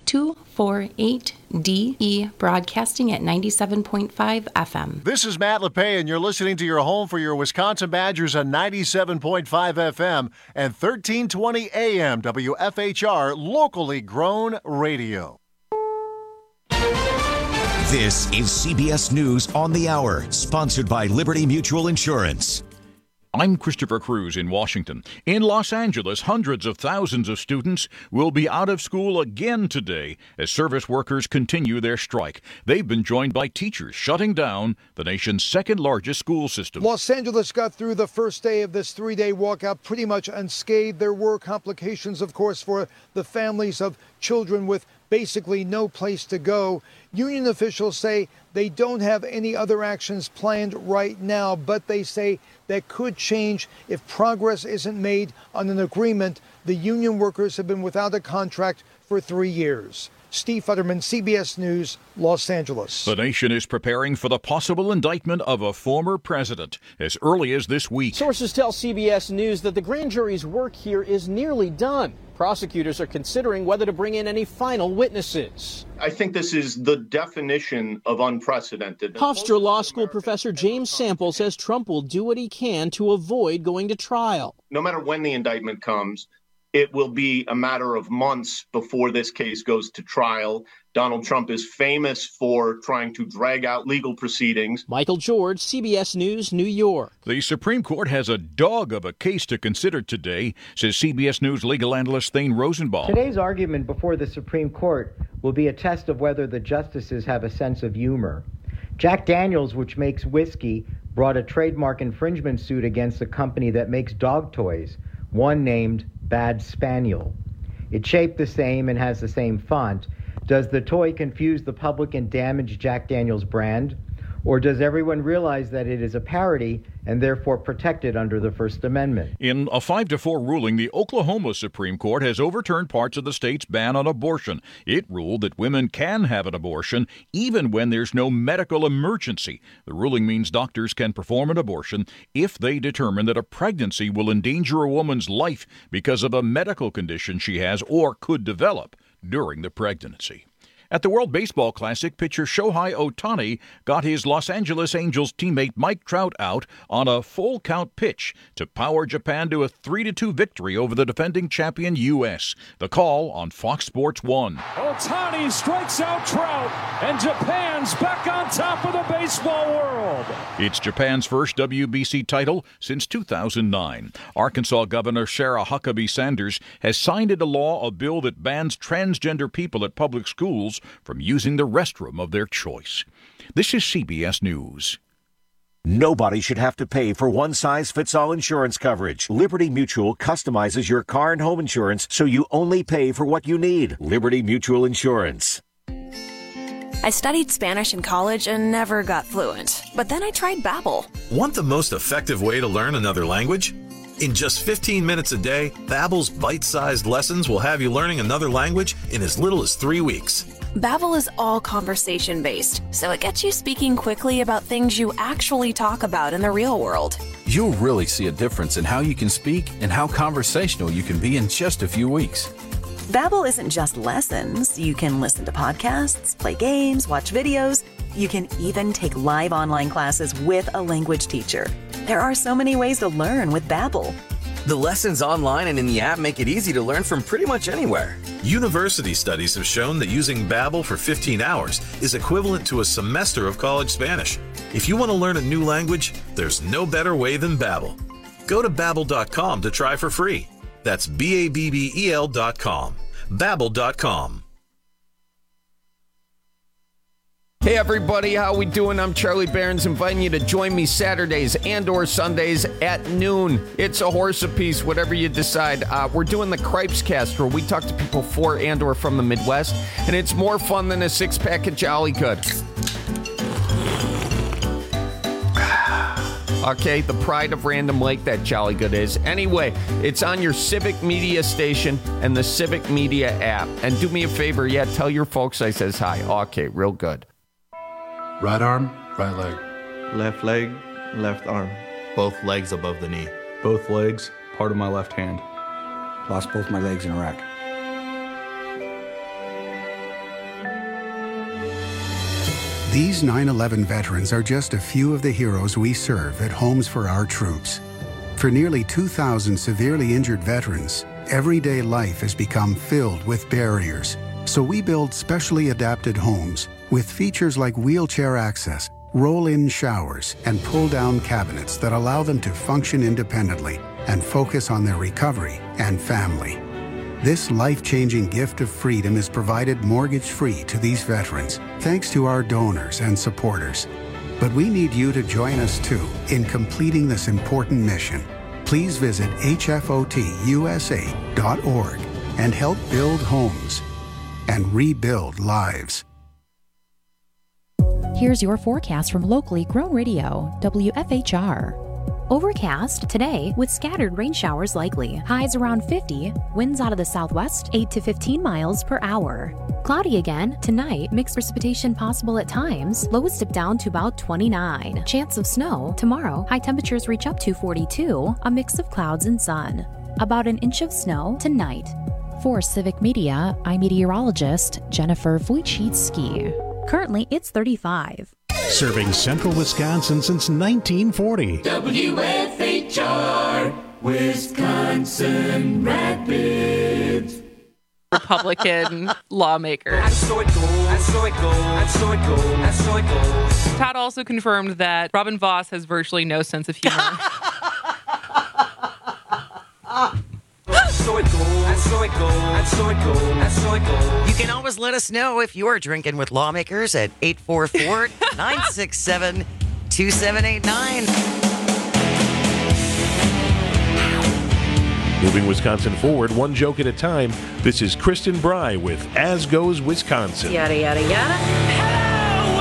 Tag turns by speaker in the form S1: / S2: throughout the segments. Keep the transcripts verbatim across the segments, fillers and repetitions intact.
S1: two four eight D E, broadcasting at ninety-seven point five F M.
S2: This is Matt LePay, and you're listening to your home for your Wisconsin Badgers on ninety-seven point five F M and thirteen twenty A M W F H R, locally grown radio.
S3: This is C B S News on the Hour, sponsored by Liberty Mutual Insurance.
S4: I'm Christopher Cruz in Washington. In Los Angeles, hundreds of thousands of students will be out of school again today as service workers continue their strike. They've been joined by teachers shutting down the nation's second largest school system.
S5: Los Angeles got through the first day of this three-day walkout pretty much unscathed. There were complications, of course, for the families of children with basically no place to go. Union officials say they don't have any other actions planned right now, but they say that could change if progress isn't made on an agreement. The union workers have been without a contract for three years. Steve Futterman, C B S News, Los Angeles.
S4: The nation is preparing for the possible indictment of a former president as early as this week.
S6: Sources tell C B S News that the grand jury's work here is nearly done. Prosecutors are considering whether to bring in any final witnesses.
S7: I think this is the definition of unprecedented.
S6: Hofstra Law School professor James Sample says Trump will do what he can to avoid going to trial.
S7: No matter when the indictment comes, it will be a matter of months before this case goes to trial. Donald Trump is famous for trying to drag out legal proceedings.
S6: Michael George, C B S News, New York.
S4: The Supreme Court has a dog of a case to consider today, says C B S News legal analyst Thane Rosenbaum.
S8: Today's argument before the Supreme Court will be a test of whether the justices have a sense of humor. Jack Daniels, which makes whiskey, brought a trademark infringement suit against a company that makes dog toys, one named Bad Spaniel. It's shaped the same and has the same font. Does the toy confuse the public and damage Jack Daniel's brand? Or does everyone realize that it is a parody and therefore protected under the First Amendment?
S4: In a five to four ruling, the Oklahoma Supreme Court has overturned parts of the state's ban on abortion. It ruled that women can have an abortion even when there's no medical emergency. The ruling means doctors can perform an abortion if they determine that a pregnancy will endanger a woman's life because of a medical condition she has or could develop during the pregnancy. At the World Baseball Classic, pitcher Shohei Ohtani got his Los Angeles Angels teammate Mike Trout out on a full-count pitch to power Japan to a three to two victory over the defending champion U S. The call on Fox Sports one.
S9: Ohtani strikes out Trout, and Japan's back on top of the baseball world.
S4: It's Japan's first W B C title since two thousand nine. Arkansas Governor Sarah Huckabee Sanders has signed into law a bill that bans transgender people at public schools from using the restroom of their choice. This is C B S News.
S3: Nobody should have to pay for one-size-fits-all insurance coverage. Liberty Mutual customizes your car and home insurance so you only pay for what you need. Liberty Mutual Insurance.
S10: I studied Spanish in college and never got fluent. But then I tried Babbel.
S11: Want the most effective way to learn another language? In just fifteen minutes a day, Babbel's bite-sized lessons will have you learning another language in as little as three weeks.
S10: Babbel is all conversation-based, so it gets you speaking quickly about things you actually talk about in the real world.
S12: You'll really see a difference in how you can speak and how conversational you can be in just a few weeks.
S13: Babbel isn't just lessons. You can listen to podcasts, play games, watch videos. You can even take live online classes with a language teacher. There are so many ways to learn with Babbel.
S14: The lessons online and in the app make it easy to learn from pretty much anywhere.
S11: University studies have shown that using Babbel for fifteen hours is equivalent to a semester of college Spanish. If you want to learn a new language, there's no better way than Babbel. Go to babbel dot com to try for free. That's B A B B E L dot com. Babbel dot com.
S15: Hey everybody, how we doing? I'm Charlie Barons, inviting you to join me Saturdays and or Sundays at noon. It's a horse apiece, whatever you decide. Uh, we're doing the Cripes Cast, where we talk to people for and or from the Midwest, and it's more fun than a six-pack of Jolly Good. Okay, the pride of Random Lake, that Jolly Good is. Anyway, it's on your Civic Media station and the Civic Media app. And do me a favor, yeah, tell your folks I says hi. Okay, real good.
S16: Right arm, right leg.
S17: Left leg, left arm.
S18: Both legs above the knee.
S17: Both legs, part of my left hand.
S19: Lost both my legs in Iraq. These nine eleven veterans are just a few of the heroes we serve at Homes for Our Troops. For nearly two thousand severely injured veterans, everyday life has become filled with barriers. So we build specially adapted homes with features like wheelchair access, roll-in showers, and pull-down cabinets that allow them to function independently and focus on their recovery and family. This life-changing gift of freedom is provided mortgage-free to these veterans, thanks to our donors and supporters. But we need you to join us, too, in completing this important mission. Please visit H F O T U S A dot org and help build homes and rebuild lives.
S20: Here's your forecast from locally grown radio, W F H R. Overcast today with scattered rain showers likely. Highs around fifty, winds out of the southwest eight to fifteen miles per hour. Cloudy again tonight, mixed precipitation possible at times. Lows dip down to about twenty-nine. Chance of snow tomorrow. High temperatures reach up to forty-two, a mix of clouds and sun. About an inch of snow tonight. For Civic Media, I'm meteorologist Jennifer Wojcicki. Currently, it's thirty-five.
S21: Serving central Wisconsin since nineteen forty.
S22: W F H R, Wisconsin Rapids.
S23: Republican lawmaker.
S22: And so it goes, and so it goes, and so it goes, and so it goes.
S23: Todd also confirmed that Robin Voss has virtually no sense of humor.
S22: So it goes, and so it goes, and so it goes, and so it goes.
S24: You can always let us know if you're drinking with lawmakers at eight four four, nine six seven, two seven eight nine.
S25: Moving Wisconsin forward, one joke at a time. This is Kristen Bry with As Goes Wisconsin.
S24: Yada, yada, yada.
S22: Hello,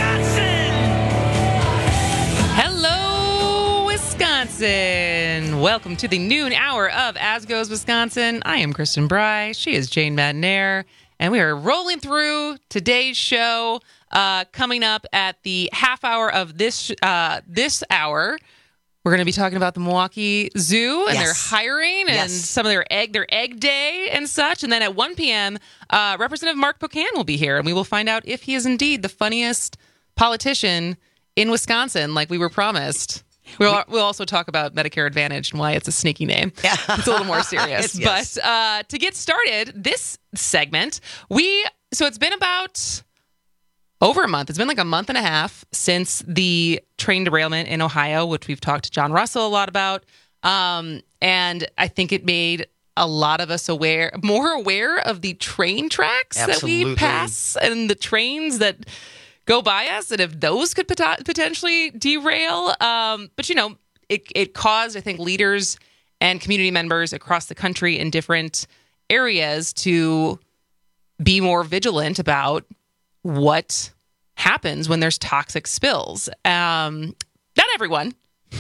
S22: Wisconsin!
S23: Hello, Wisconsin! Welcome to the noon hour of As Goes Wisconsin. I am Kristen Bry. She is Jane Madinair. And we are rolling through today's show. Uh, coming up at the half hour of this uh, this hour, we're going to be talking about the Milwaukee Zoo and yes. their hiring and yes. some of their egg their egg day and such. And then at one p.m., uh, Representative Mark Pocan will be here, and we will find out if he is indeed the funniest politician in Wisconsin, like we were promised. We'll, we'll also talk about Medicare Advantage and why it's a sneaky name. Yeah. It's a little more serious. yes, yes. But uh, to get started, this segment, we so it's been about over a month. It's been like a month and a half since the train derailment in Ohio, which we've talked to John Russell a lot about. Um, and I think it made a lot of us aware, more aware of the train tracks Absolutely. that we pass and the trains that go by us, and if those could pot- potentially derail. Um, but, you know, it, it caused, I think, leaders and community members across the country in different areas to be more vigilant about what happens when there's toxic spills. Um, not everyone.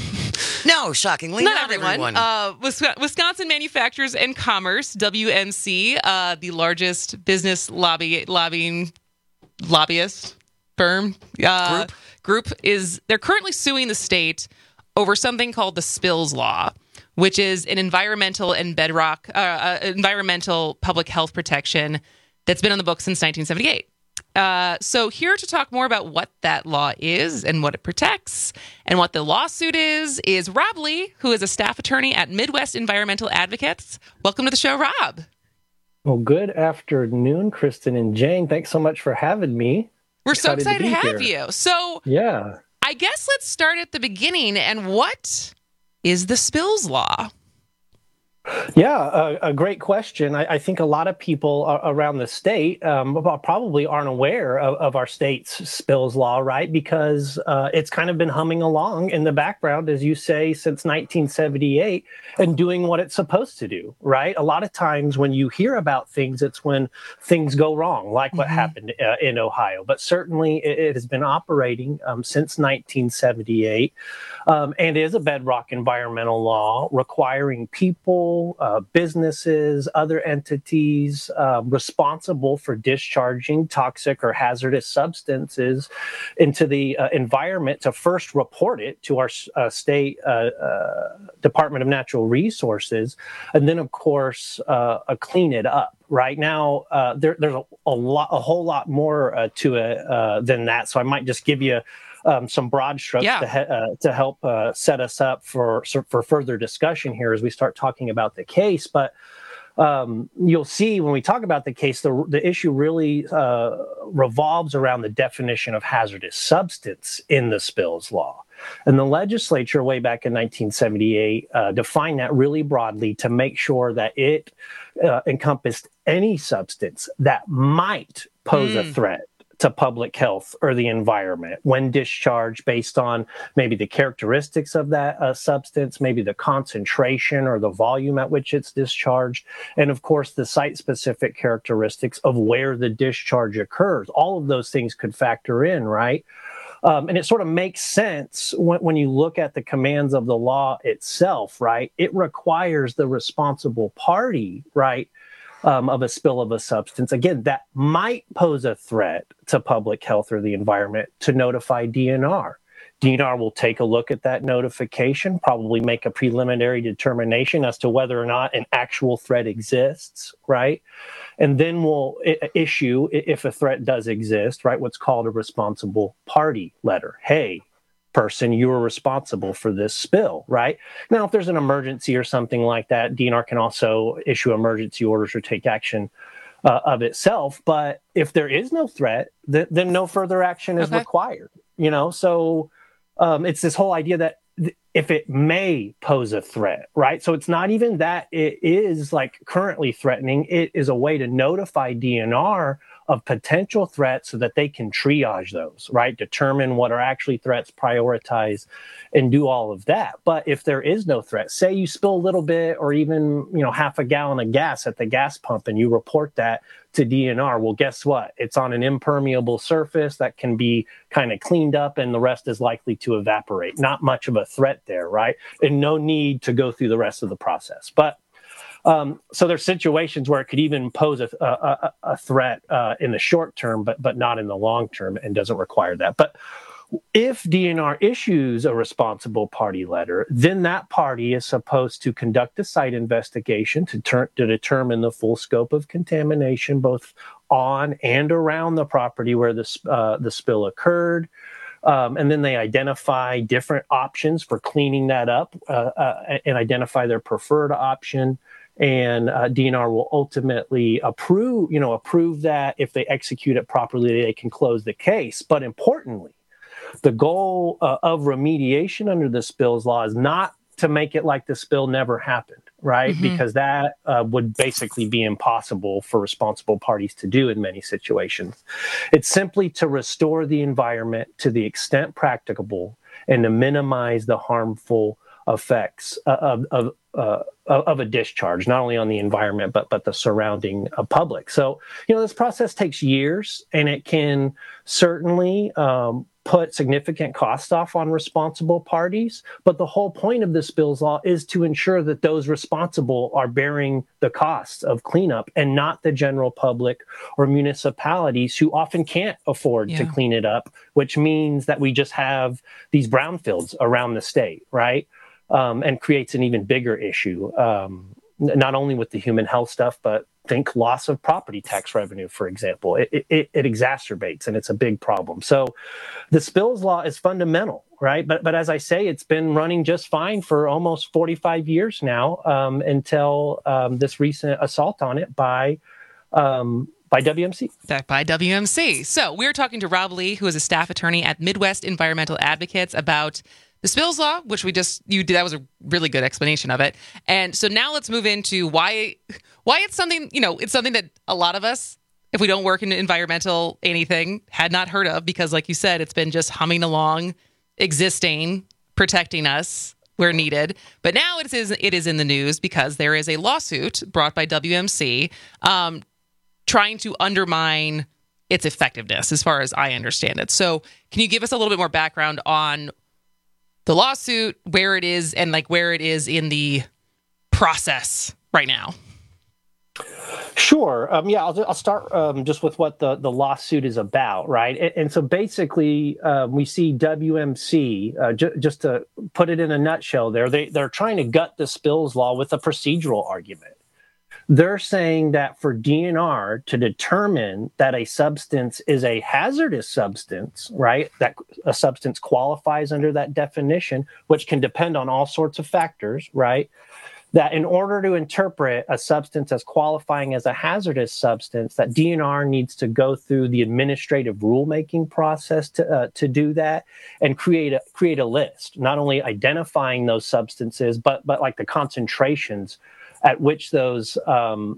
S24: No, shockingly,
S23: not,
S24: not
S23: everyone.
S24: everyone.
S23: Uh, Wisconsin Manufacturers and Commerce, W M C, uh, the largest business lobby lobbying lobbyist firm uh, group. group is they're currently suing the state over something called the Spills Law, which is an environmental and bedrock uh, uh, environmental public health protection that's been on the books since nineteen seventy-eight. Uh, so here to talk more about what that law is and what it protects and what the lawsuit is, is Rob Lee, who is a staff attorney at Midwest Environmental Advocates. Welcome to the show, Rob.
S26: Well, good afternoon, Kristen and Jane. Thanks so much for having me.
S23: We're excited so excited to, to have
S26: here.
S23: you. So
S26: yeah,
S23: I guess let's start at the beginning. And what is the Spills Law?
S26: Yeah, a, a great question. I, I think a lot of people are, around the state um, probably aren't aware of, of our state's spills law, right? Because uh, it's kind of been humming along in the background, as you say, since nineteen seventy-eight and doing what it's supposed to do, right? A lot of times when you hear about things, it's when things go wrong, like what mm-hmm. happened uh, in Ohio. But certainly it, it has been operating um, since nineteen seventy-eight um, and is a bedrock environmental law requiring people, people, uh, businesses, other entities uh, responsible for discharging toxic or hazardous substances into the uh, environment to first report it to our uh, state uh, uh, Department of Natural Resources, and then, of course, uh, uh, clean it up. Right now, uh, there, there's a, a lot, a whole lot more uh, to it uh, than that. So I might just give you Um, some broad strokes
S23: yeah.
S26: to, he- uh, to help uh, set us up for for further discussion here as we start talking about the case. But um, you'll see when we talk about the case, the, the issue really uh, revolves around the definition of hazardous substance in the spills law. And the legislature way back in nineteen seventy-eight uh, defined that really broadly to make sure that it uh, encompassed any substance that might pose mm. a threat to public health or the environment when discharged based on maybe the characteristics of that uh, substance, maybe the concentration or the volume at which it's discharged, and of course the site-specific characteristics of where the discharge occurs. All of those things could factor in, right? Um, and it sort of makes sense when, when you look at the commands of the law itself, right? It requires the responsible party, right, Um, of a spill of a substance, again, that might pose a threat to public health or the environment, to notify D N R. D N R will take a look at that notification, probably make a preliminary determination as to whether or not an actual threat exists, right? And then we'll I- issue, if a threat does exist, right, what's called a responsible party letter. Hey, person, you are responsible for this spill, right? Now, if there's an emergency or something like that, D N R can also issue emergency orders or take action uh, of itself. But if there is no threat, th- then no further action is
S23: okay.
S26: required, you know? So um, it's this whole idea that th- if it may pose a threat, right? So it's not even that it is like currently threatening. It is a way to notify D N R of potential threats so that they can triage those, right? Determine what are actually threats, prioritize, and do all of that. But if there is no threat, say you spill a little bit or even, you know, half a gallon of gas at the gas pump and you report that to D N R, well, guess what? It's on an impermeable surface that can be kind of cleaned up and the rest is likely to evaporate. Not much of a threat there, right? And no need to go through the rest of the process. But Um, so there's situations where it could even pose a, a, a threat uh, in the short term, but but not in the long term, and doesn't require that. But if D N R issues a responsible party letter, then that party is supposed to conduct a site investigation to, ter- to determine the full scope of contamination, both on and around the property where the uh, the spill occurred. Um, and then they identify different options for cleaning that up uh, uh, and identify their preferred option. And uh, D N R will ultimately approve, you know, approve that. If they execute it properly, they can close the case. But importantly, the goal uh, of remediation under the spills law is not to make it like the spill never happened, right? Mm-hmm. Because that uh, would basically be impossible for responsible parties to do in many situations. It's simply to restore the environment to the extent practicable and to minimize the harmful effects of, of Uh, of a discharge, not only on the environment, but but the surrounding uh, public. So, you know, this process takes years, and it can certainly um, put significant costs off on responsible parties. But the whole point of the spills law is to ensure that those responsible are bearing the costs of cleanup and not the general public or municipalities who often can't afford yeah. to clean it up, which means that we just have these brownfields around the state, right? Um, and creates an even bigger issue, um, not only with the human health stuff, but think loss of property tax revenue, for example. It, it, it exacerbates, and it's a big problem. So the spills law is fundamental, right? But but as I say, it's been running just fine for almost forty-five years now, um, until um, this recent assault on it by um, by W M C.
S23: By W M C. So we're talking to Rob Lee, who is a staff attorney at Midwest Environmental Advocates, about the spills law, which we just, you did, that was a really good explanation of it. And so now let's move into why, why it's something, you know, it's something that a lot of us, if we don't work in environmental anything, had not heard of, because like you said, it's been just humming along, existing, protecting us where needed. But now it is, it is in the news because there is a lawsuit brought by W M C um, trying to undermine its effectiveness, as far as I understand it. So can you give us a little bit more background on the lawsuit, where it is, and like where it is in the process right now?
S26: Sure. Um, yeah, I'll, I'll start um, just with what the, the lawsuit is about, right? And, and so basically, uh, we see W M C, uh, j- just to put it in a nutshell there, they, they're trying to gut the spills law with a procedural argument. They're saying that for D N R to determine that a substance is a hazardous substance, right, that a substance qualifies under that definition, which can depend on all sorts of factors, right, that in order to interpret a substance as qualifying as a hazardous substance, that D N R needs to go through the administrative rulemaking process to uh, to do that and create a create a list, not only identifying those substances, but but like the concentrations at which those um,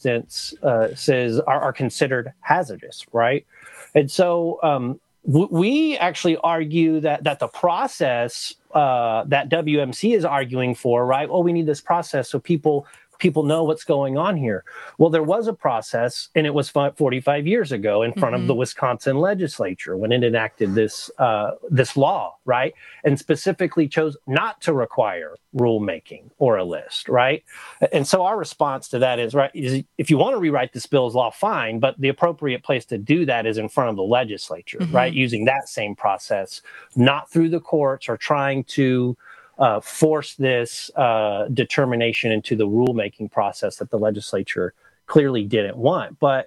S26: substances uh, are, are considered hazardous, right? And so um, w- we actually argue that that the process uh, that W M C is arguing for, right? Oh, we need this process so people people know what's going on here. Well, there was a process, and it was forty-five years ago in front mm-hmm. of the Wisconsin legislature when it enacted this uh, this law, right? And specifically chose not to require rulemaking or a list, right? And so our response to that is, right, is if you want to rewrite the spills law, fine, but the appropriate place to do that is in front of the legislature, mm-hmm. right? Using that same process, not through the courts or trying to Uh, force this uh, determination into the rulemaking process that the legislature clearly didn't want. But,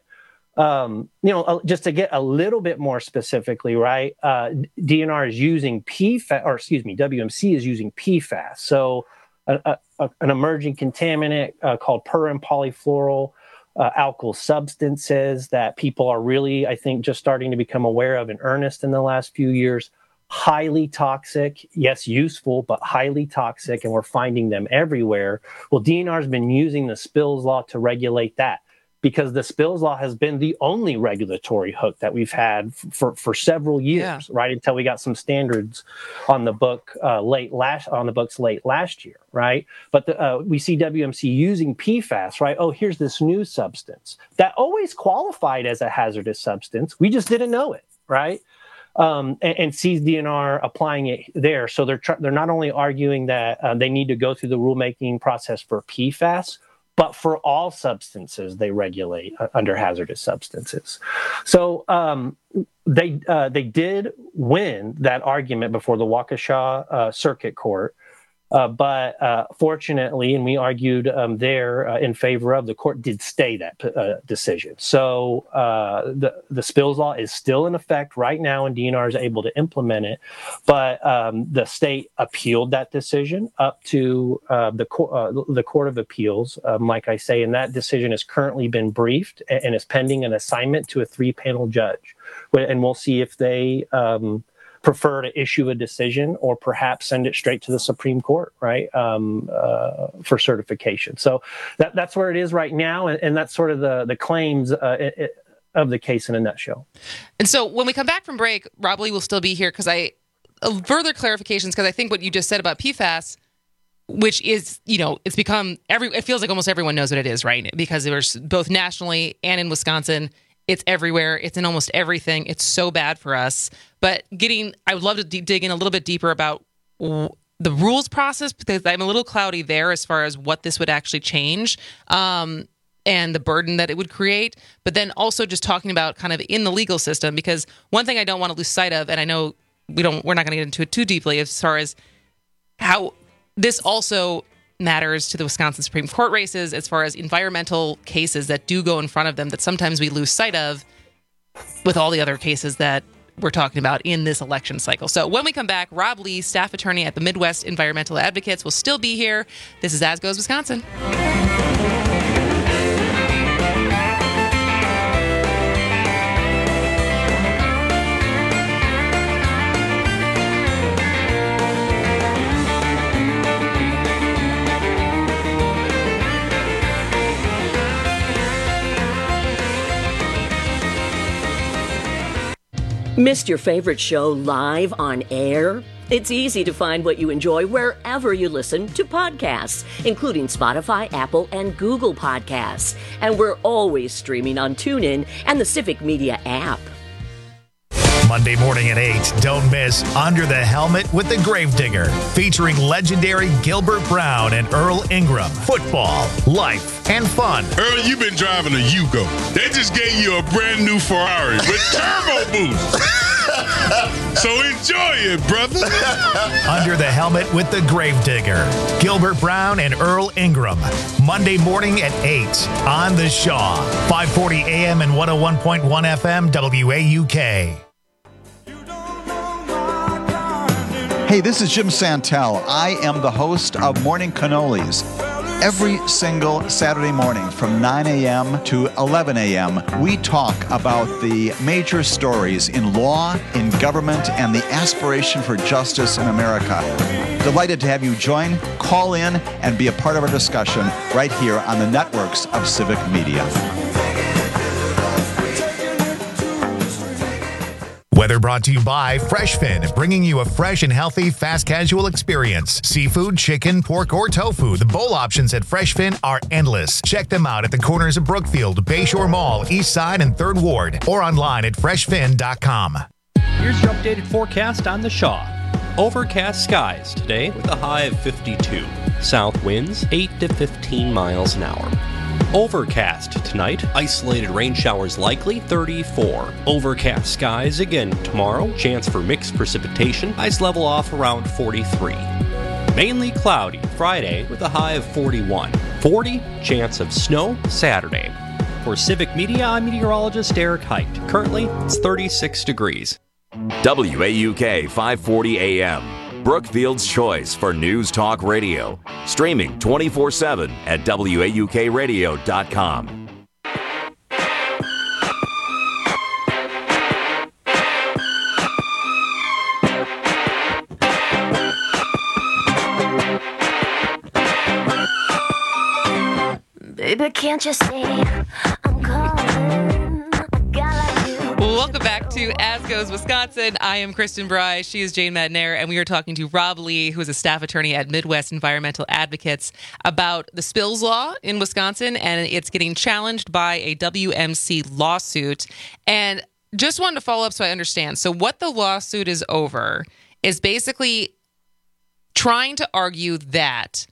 S26: um, you know, uh, just to get a little bit more specifically, right, uh, D N R is using P F A S, or excuse me, W M C is using P FAS. So a, a, a, an emerging contaminant uh, called per and polyfluoral uh, alkyl substances that people are really, I think, just starting to become aware of in earnest in the last few years. Highly toxic, yes, useful, but highly toxic, and we're finding them everywhere. Well, D N R has been using the spills law to regulate that because the spills law has been the only regulatory hook that we've had for, for several years, yeah. right? Until we got some standards on the book uh, late last on the books late last year, right? But the, uh, we see W M C using P FAS, right? Oh, here's this new substance that always qualified as a hazardous substance. We just didn't know it, right? Um, and, and sees D N R applying it there. So they're tr- they're not only arguing that uh, they need to go through the rulemaking process for P FAS, but for all substances they regulate uh, under hazardous substances. So um, they uh, they did win that argument before the Waukesha uh, Circuit Court. Uh, but uh, fortunately, and we argued um, there uh, in favor of, the court did stay that uh, decision. So uh, the the spills law is still in effect right now, and D N R is able to implement it. But um, the state appealed that decision up to uh, the co- uh, the Court of Appeals, um, like I say, and that decision has currently been briefed and, and is pending an assignment to a three-panel judge. And we'll see if they Um, prefer to issue a decision or perhaps send it straight to the Supreme Court, right, um, uh, for certification. So that, that's where it is right now, and, and that's sort of the, the claims uh, it, it, of the case in a nutshell.
S23: And so when we come back from break, Rob Lee will still be here because I uh, further clarifications, because I think what you just said about P FAS, which is, you know, it's become, every. it feels like almost everyone knows what it is, right? Because there's both nationally and in Wisconsin, it's everywhere. It's in almost everything. It's so bad for us. But getting, I would love to deep, dig in a little bit deeper about w- the rules process, because I'm a little cloudy there as far as what this would actually change um, and the burden that it would create. But then also just talking about kind of in the legal system, because one thing I don't want to lose sight of, and I know we don't, we're not going to get into it too deeply, as far as how this also matters to the Wisconsin Supreme Court races as far as environmental cases that do go in front of them that sometimes we lose sight of with all the other cases that we're talking about in this election cycle. So when we come back, Rob Lee, staff attorney at the Midwest Environmental Advocates, will still be here. This is As Goes Wisconsin.
S1: Missed your favorite show live on air? It's easy to find what you enjoy wherever you listen to podcasts, including Spotify, Apple, and Google Podcasts. And we're always streaming on TuneIn and the Civic Media app.
S2: Monday morning at eight, don't miss Under the Helmet with the Gravedigger, featuring legendary Gilbert Brown and Earl Ingram. Football, life, and fun.
S5: Earl, you've been driving a Yugo. They just gave you a brand new Ferrari with turbo boost. So enjoy it, brother.
S2: Under the Helmet with the Gravedigger, Gilbert Brown and Earl Ingram. Monday morning at eight on The Shaw. five forty A M and one oh one point one F M W A U K.
S6: Hey, this is Jim Santel. I am the host of Morning Cannolis. Every single Saturday morning from nine A M to eleven A M, we talk about the major stories in law, in government, and the aspiration for justice in America. Delighted to have you join, call in, and be a part of our discussion right here on the networks of Civic Media.
S2: Weather brought to you by FreshFin, bringing you a fresh and healthy fast casual experience. Seafood, chicken, pork, or tofu. The bowl options at FreshFin are endless. Check them out at the corners of Brookfield, Bayshore Mall, East Side, and third Ward, or online at fresh fin dot com.
S7: Here's your updated forecast on the Shaw. Overcast skies today with a high of fifty-two. South winds eight to fifteen miles an hour. Overcast tonight, isolated rain showers likely, thirty-four. Overcast skies again tomorrow, chance for mixed precipitation, ice level off around forty-three. Mainly cloudy Friday with a high of forty-one. forty, chance of snow Saturday. For Civic Media, I'm meteorologist Eric Height. Currently, it's thirty-six degrees.
S8: W A U K five forty A M. Brookfield's choice for News Talk Radio. Streaming twenty-four seven at W A U K radio dot com.
S9: Baby, can't you see I'm calling?
S23: Welcome back to As Goes Wisconsin. I am Kristen Bry. She is Jane Madnair, and we are talking to Rob Lee, who is a staff attorney at Midwest Environmental Advocates, about the spills law in Wisconsin, and it's getting challenged by a W M C lawsuit. And just wanted to follow up so I understand. So what the lawsuit is over is basically trying to argue that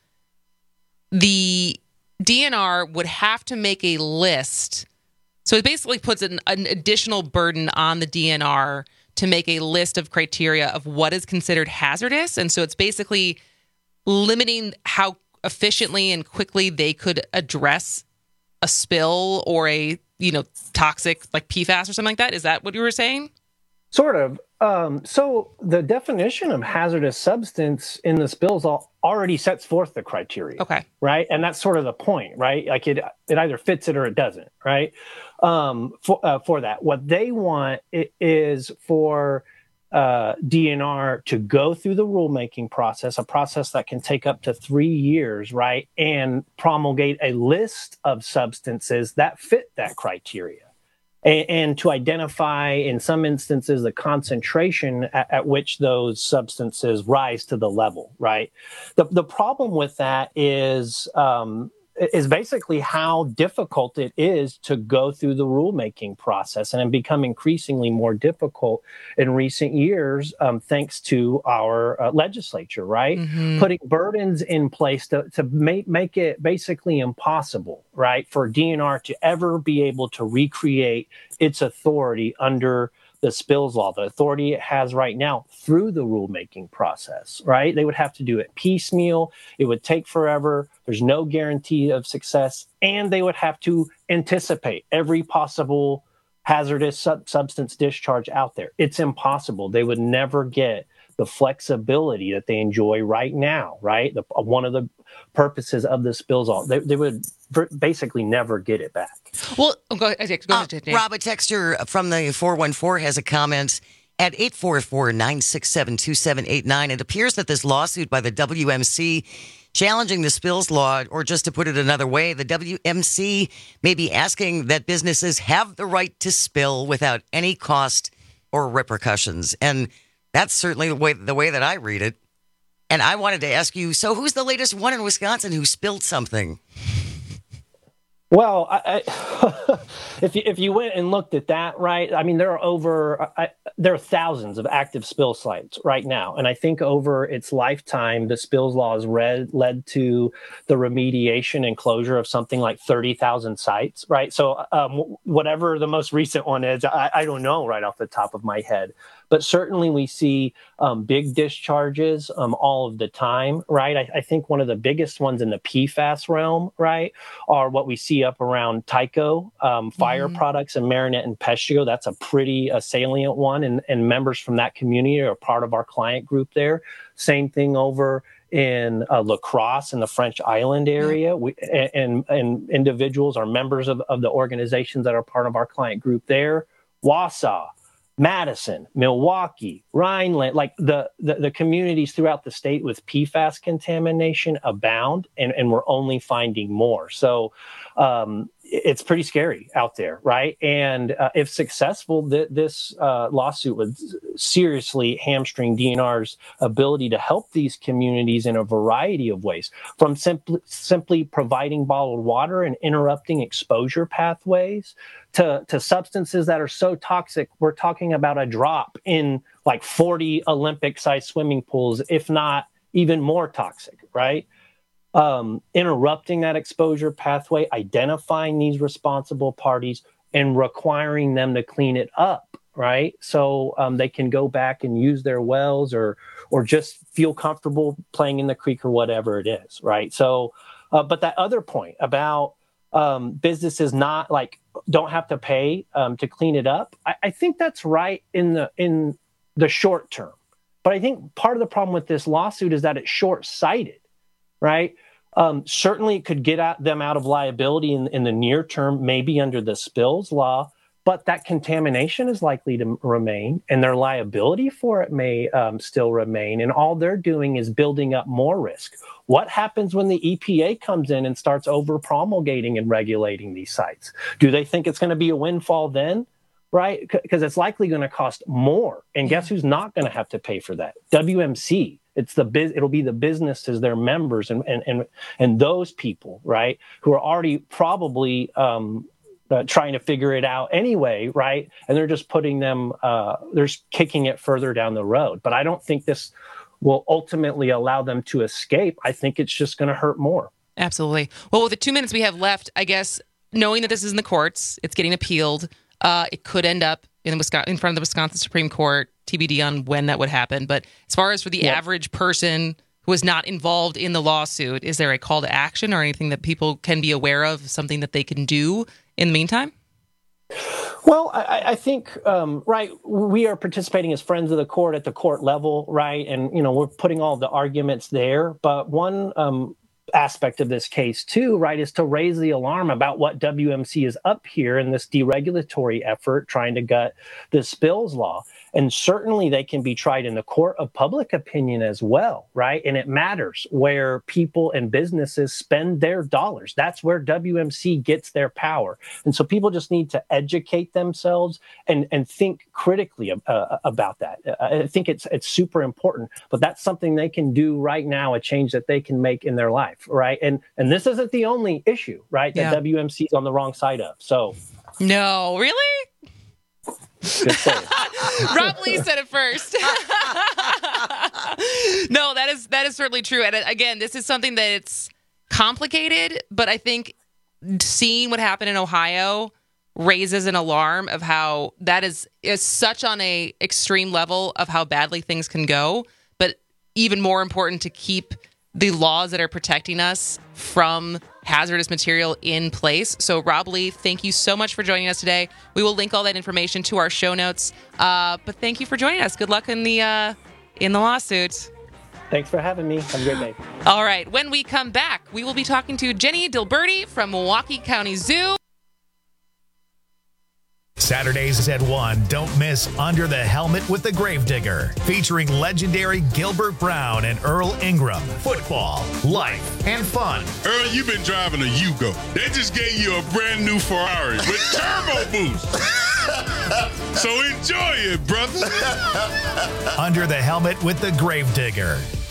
S23: the D N R would have to make a list. So it basically puts an, an additional burden on the D N R to make a list of criteria of what is considered hazardous. And so it's basically limiting how efficiently and quickly they could address a spill or a, you know, toxic like P FAS or something like that. Is that what you were saying?
S26: Sort of. Um, so the definition of hazardous substance in the spills law already sets forth the criteria.
S23: Okay.
S26: Right. And that's sort of the point, right? Like it, it either fits it or it doesn't. Right. Um, for, uh, for that, what they want is for uh, D N R to go through the rulemaking process, a process that can take up to three years, right? And promulgate a list of substances that fit that criteria. And, and to identify, in some instances, the concentration at, at which those substances rise to the level, right? The, the problem with that is um, is basically how difficult it is to go through the rulemaking process, and it become increasingly more difficult in recent years, um, thanks to our uh, legislature, right? Mm-hmm. Putting burdens in place to, to make, make it basically impossible, right, for D N R to ever be able to recreate its authority under the spills law, the authority it has right now through the rulemaking process, right? They would have to do it piecemeal. It would take forever. There's no guarantee of success. And they would have to anticipate every possible hazardous sub- substance discharge out there. It's impossible. They would never get the flexibility that they enjoy right now, right? The, one of the purposes of the spills law, they, they would basically never get it back.
S23: Well, go ahead. Go ahead
S24: uh, Rob, a texter from the four one four has a comment at eight four four, nine six seven, two seven eight nine. It appears that this lawsuit by the W M C challenging the spills law, or just to put it another way, the W M C may be asking that businesses have the right to spill without any cost or repercussions. And that's certainly the way, the way that I read it. And I wanted to ask you, so who's the latest one in Wisconsin who spilled something?
S26: Well, I, I, if you if you went and looked at that, right? I mean, there are over I, there are thousands of active spill sites right now, and I think over its lifetime, the spills law has read, led to the remediation and closure of something like thirty thousand sites, right? So, um, whatever the most recent one is, I, I don't know right off the top of my head. But certainly we see um, big discharges um, all of the time, right? I, I think one of the biggest ones in the P FAS realm, right, are what we see up around Tyco, um, fire mm-hmm. products, and Marinette and Pescio. That's a pretty uh, salient one, and, and members from that community are part of our client group there. Same thing over in uh, La Crosse in the French Island area. We, and, and, and individuals are members of, of the organizations that are part of our client group there. Wausau, Madison, Milwaukee, Rhineland, like the, the, the communities throughout the state with P FAS contamination abound, and, and we're only finding more. So um, it's pretty scary out there, right? And uh, if successful, th- this uh, lawsuit would seriously hamstring D N R's ability to help these communities in a variety of ways, from simply, simply providing bottled water and interrupting exposure pathways to, to substances that are so toxic. We're talking about a drop in like forty Olympic-sized swimming pools, if not even more toxic, right? Um, interrupting that exposure pathway, identifying these responsible parties, and requiring them to clean it up, right? So um, they can go back and use their wells, or or just feel comfortable playing in the creek, or whatever it is, right? So, uh, but that other point about um, businesses not like don't have to pay um, to clean it up, I, I think that's right in the in the short term. But I think part of the problem with this lawsuit is that it's short-sighted. Right? Um, certainly it could get at them out of liability in, in the near term, maybe under the spills law, but that contamination is likely to remain, and their liability for it may um, still remain. And all they're doing is building up more risk. What happens when the E P A comes in and starts over promulgating and regulating these sites? Do they think it's going to be a windfall then? Right? Because it's likely going to cost more. And guess who's not going to have to pay for that? W M C. It's the biz, it'll be the businesses, their members, and and and and those people, right, who are already probably um, uh, trying to figure it out anyway, right? And they're just putting them, uh, they're just kicking it further down the road. But I don't think this will ultimately allow them to escape. I think it's just going to hurt more.
S23: Absolutely. Well, with the two minutes we have left, I guess knowing that this is in the courts, it's getting appealed. Uh, it could end up in the Wisconsin, in front of the Wisconsin Supreme Court. T B D on when that would happen. But as far as for the yep. average person who is not involved in the lawsuit, is there a call to action or anything that people can be aware of, something that they can do in the meantime?
S26: Well, I, I think, um, right, we are participating as friends of the court at the court level, right? And, you know, we're putting all the arguments there. But one um, aspect of this case, too, right, is to raise the alarm about what W M C is up here in this deregulatory effort trying to gut the spills law. And certainly they can be tried in the court of public opinion as well, right? And it matters where people and businesses spend their dollars. That's where W M C gets their power. And so people just need to educate themselves and, and think critically uh, about that. I think it's it's super important, but that's something they can do right now, a change that they can make in their life, right? And and this isn't the only issue, right, that yeah. W M C is on the wrong side of. So,
S23: no, really? Rob Lee said it first. No, that is that is certainly true. And again, this is something that it's complicated, but I think seeing what happened in Ohio raises an alarm of how that is is such on a extreme level of how badly things can go, but even more important to keep the laws that are protecting us from hazardous material in place. So, Rob Lee, thank you so much for joining us today. We will link all that information to our show notes. Uh, but thank you for joining us. Good luck in the uh, in the lawsuit.
S26: Thanks for having me. Have a great day.
S23: All right. When we come back, we will be talking to Jenny Dilberti from Milwaukee County Zoo.
S2: Saturdays at one, don't miss Under the Helmet with the Gravedigger, featuring legendary Gilbert Brown and Earl Ingram. Football, life, and fun.
S5: Earl, you've been driving a Yugo. They just gave you a brand new Ferrari with turbo boost. So enjoy it, brother.
S2: Under the Helmet with the Gravedigger.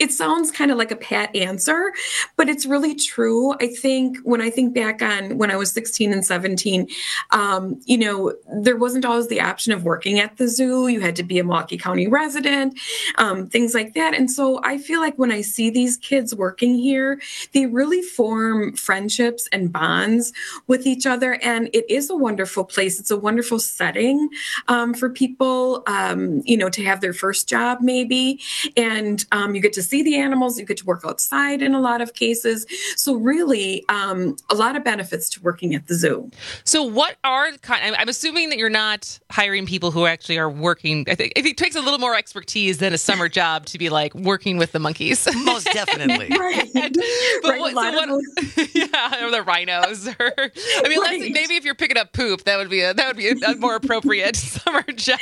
S27: it sounds kind of like a pat answer, but it's really true. I think when I think back on when I was sixteen and seventeen, um, you know, there wasn't always the option of working at the zoo. You had to be a Milwaukee County resident, um, things like that. And so I feel like when I see these kids working here, they really form friendships and bonds with each other. And it is a wonderful place. It's a wonderful setting um, for people, um, you know, to have their first job maybe. And um, you get to see the animals, you get to work outside in a lot of cases. So really um, a lot of benefits to working at the zoo.
S23: So what are, kind? I'm assuming that you're not hiring people who actually are working. I think it takes a little more expertise than a summer job to be like working with the monkeys.
S24: Most definitely.
S27: Right.
S23: But
S27: Right,
S23: what,
S27: a lot
S23: so
S27: of
S23: what, yeah, or the rhinos. Or, I mean,
S27: Right.
S23: let's, maybe if you're picking up poop, that would be a that would be a, a more appropriate summer job.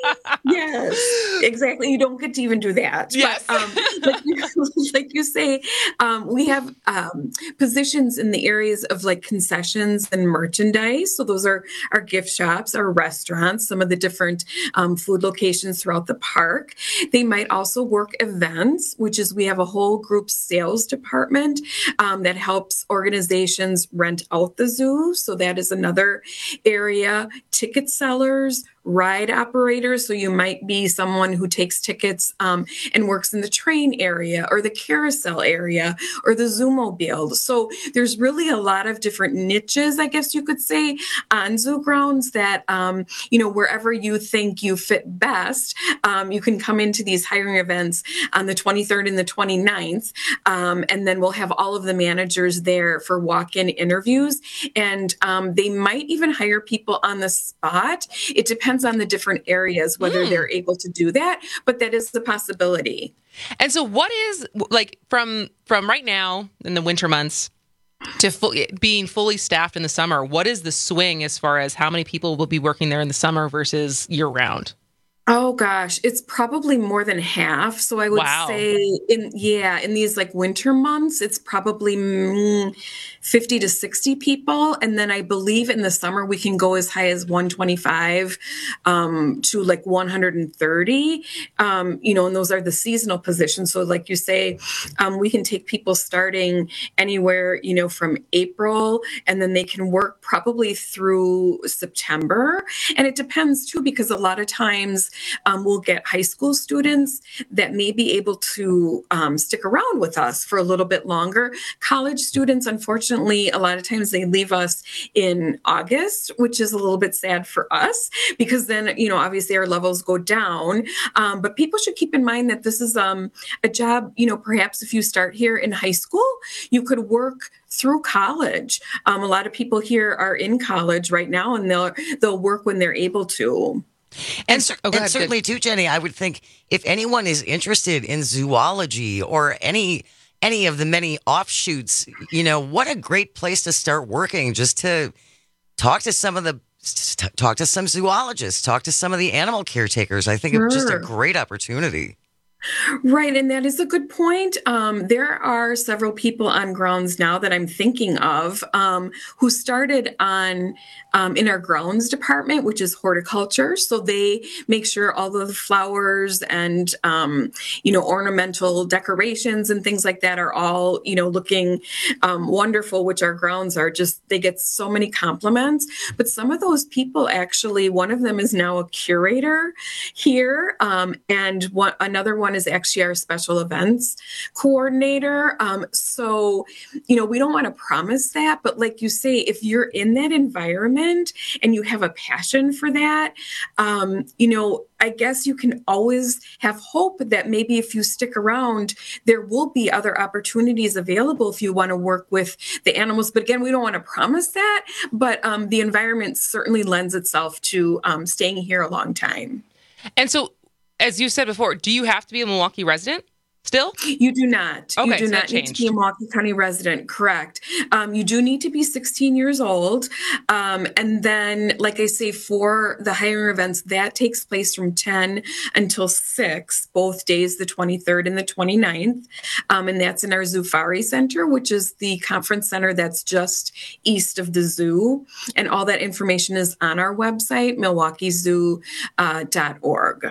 S27: Yes, exactly. You don't get to even do that.
S23: Yes.
S27: But, um, like, you, like you say, um, we have um, positions in the areas of like concessions and merchandise. So those are our gift shops, our restaurants, some of the different um, food locations throughout the park. They might also work events, which is we have a whole group sales department um, that helps organizations rent out the zoo. So that is another area. Ticket sellers, ride operators. So you might be someone who takes tickets um, and works in the train area or the carousel area or the Zoomobile. So there's really a lot of different niches, I guess you could say, on zoo grounds that, um, you know, wherever you think you fit best, um, you can come into these hiring events on the twenty-third and the twenty-ninth. Um, and then we'll have all of the managers there for walk-in interviews. And um, they might even hire people on the spot. It depends on the different areas, whether mm. they're able to do that, but that is the possibility.
S23: And so what is like from from right now in the winter months to full, being fully staffed in the summer, what is the swing as far as how many people will be working there in the summer versus year round?
S27: Oh gosh, it's probably more than half. So I would
S23: Wow.
S27: say in, yeah, in these like winter months, it's probably mm, fifty to sixty people. And then I believe in the summer, we can go as high as one twenty-five um, to like one hundred thirty, um, you know, and those are the seasonal positions. So like you say, um, we can take people starting anywhere, you know, from April, and then they can work probably through September. And it depends too, because a lot of times, Um, we'll get high school students that may be able to um, stick around with us for a little bit longer. College students, unfortunately, a lot of times they leave us in August, which is a little bit sad for us because then, you know, obviously our levels go down. Um, but people should keep in mind that this is um, a job, you know, perhaps if you start here in high school, you could work through college. Um, a lot of people here are in college right now, and they'll they'll work when they're able to.
S24: And, cer- oh, and ahead, certainly, good. too, Jenny, I would think if anyone is interested in zoology or any any of the many offshoots, you know, what a great place to start working, just to talk to some of the talk to some zoologists, talk to some of the animal caretakers. I think
S27: Sure.
S24: it's just a great opportunity.
S27: Right. And that is a good point. Um, there are several people on grounds now that I'm thinking of um, who started on um, in our grounds department, which is horticulture. So they make sure all of the flowers and, um, you know, ornamental decorations and things like that are all, you know, looking um, wonderful, which our grounds are just, they get so many compliments. But some of those people actually, one of them is now a curator here. Um, and one, another one is actually our special events coordinator. Um, so, you know, we don't want to promise that, but like you say, if you're in that environment and you have a passion for that, um, you know, I guess you can always have hope that maybe if you stick around, there will be other opportunities available if you want to work with the animals. But again, we don't want to promise that, but um, the environment certainly lends itself to um, staying here a long time.
S23: And so, as you said before, do you have to be a Milwaukee resident still?
S27: You do not.
S23: Okay,
S27: you do
S23: so
S27: not
S23: that
S27: need to be a Milwaukee County resident. Correct. Um, you do need to be sixteen years old. Um, and then, like I say, for the hiring events, that takes place from ten until six, both days, the twenty-third and the twenty-ninth. Um, and that's in our Zoofari Center, which is the conference center that's just east of the zoo. And all that information is on our website, milwaukee zoo dot org.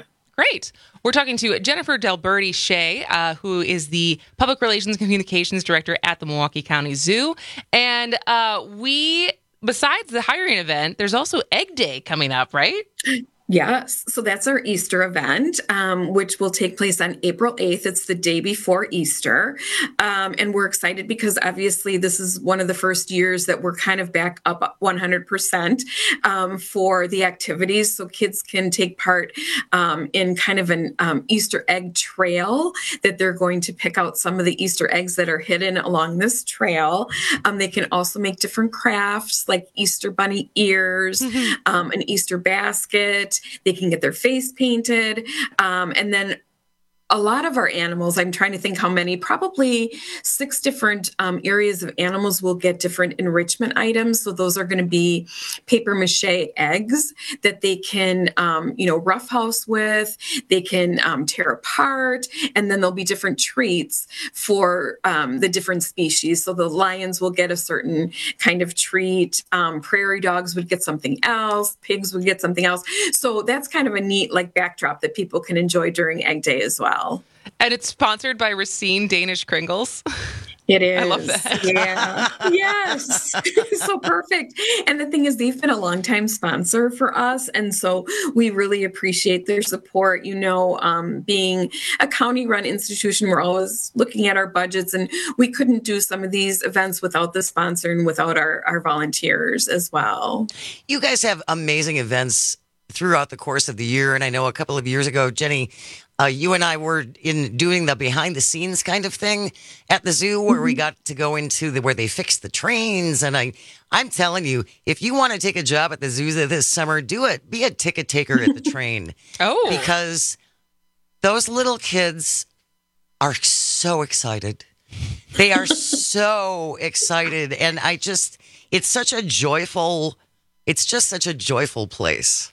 S23: Great. We're talking to Jennifer Delberti Shea, uh, who is the Public Relations and Communications Director at the Milwaukee County Zoo. And uh, we, besides the hiring event, there's also Egg Day coming up, right?
S27: Yes. So that's our Easter event, um, which will take place on April eighth. It's the day before Easter. Um, and we're excited because obviously this is one of the first years that we're kind of back up one hundred percent um, for the activities. So kids can take part um, in kind of an um, Easter egg trail that they're going to pick out some of the Easter eggs that are hidden along this trail. Um, they can also make different crafts like Easter bunny ears, mm-hmm. um, an Easter basket. They can get their face painted. Um, and then a lot of our animals, I'm trying to think how many, probably six different um, areas of animals will get different enrichment items. So those are going to be paper mache eggs that they can, um, you know, roughhouse with, they can um, tear apart, and then there'll be different treats for um, the different species. So the lions will get a certain kind of treat, um, prairie dogs would get something else, pigs would get something else. So that's kind of a neat like backdrop that people can enjoy during Egg Day as well.
S23: And it's sponsored by Racine Danish Kringles.
S27: It is.
S23: I love that.
S27: Yeah. Yes. So perfect. And the thing is, they've been a longtime sponsor for us. And so we really appreciate their support. You know, um, being a county-run institution, we're always looking at our budgets, and we couldn't do some of these events without the sponsor and without our, our volunteers as well.
S24: You guys have amazing events throughout the course of the year. And I know a couple of years ago, Jenny, Uh, you and I were in doing the behind the scenes kind of thing at the zoo where mm-hmm. we got to go into the, where they fix the trains. And I, I'm telling you, if you want to take a job at the zoo this summer, do it. Be a ticket taker at the train.
S23: Oh,
S24: because those little kids are so excited. They are so excited. And I just, it's such a joyful, it's just such a joyful place.